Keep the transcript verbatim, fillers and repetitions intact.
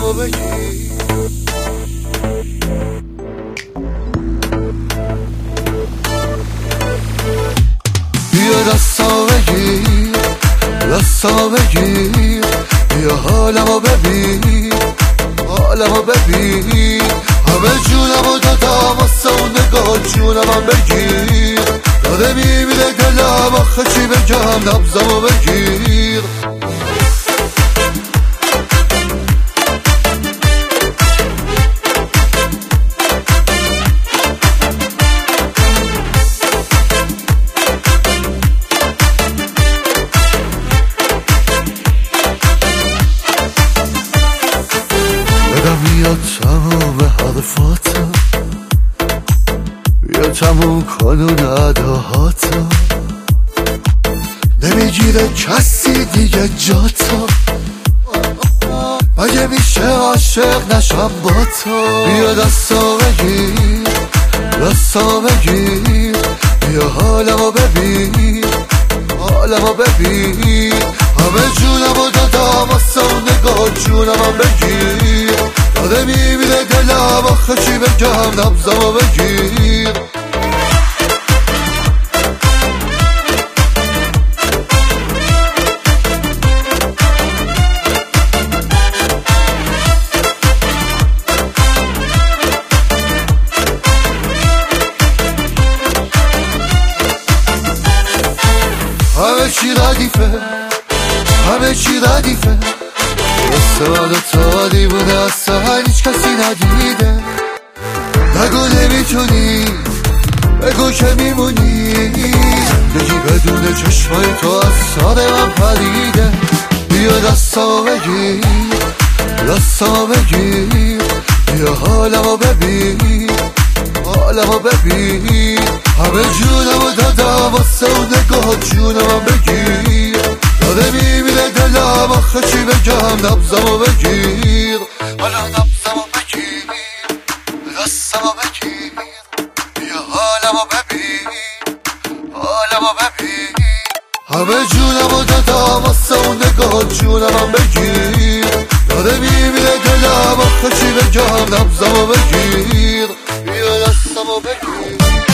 دستمو بگیر بیا دستمو بگیر دستمو بگیر بیا حالمو ببین حالمو ببین همه جونمو دادم واسه اون نگاه جونمم بگیر داده میبینه دلم آخه چی بگم نبضمو بگیر بدم میاد تموم حرفاتم بیا تموم کن اون اداهاتم نمیگیره کسی دیگه جاتم مگه میشه عاشق نشم با تو بیا دستمو بگیر دستمو بگیر بیا حالمو ببین حالمو ببین همه جونمو دادم واسه اون نگاه جونمم بگیر داده میبینه دلم آخه چی بگم نبضمو بگیر همه چی ردیفه همه چی ردیفه واسه من تا دیوونه اصلا هیچ کسی ندیده نگو نمیتونی بگو که میمونی زندگی بدون چشمای تو از سر من پریده بیا دستمو بگیر دستمو بگیر بیا حالمو ببین حالمو ببین همه جونمو دادم واسه اون نگاه جونمم بگیر داده میبینه دلم آخه چی بگم نبضمو بگیر حالا نبضمو بگیر دستمو بگیر بیا حالمو ببین حالمو ببین همه جونمو دادم واسه اون نگاه جونمم بگیر داده میبینه دلم آخه چی بگم نبضمو بگیر بیا دستمو بگیر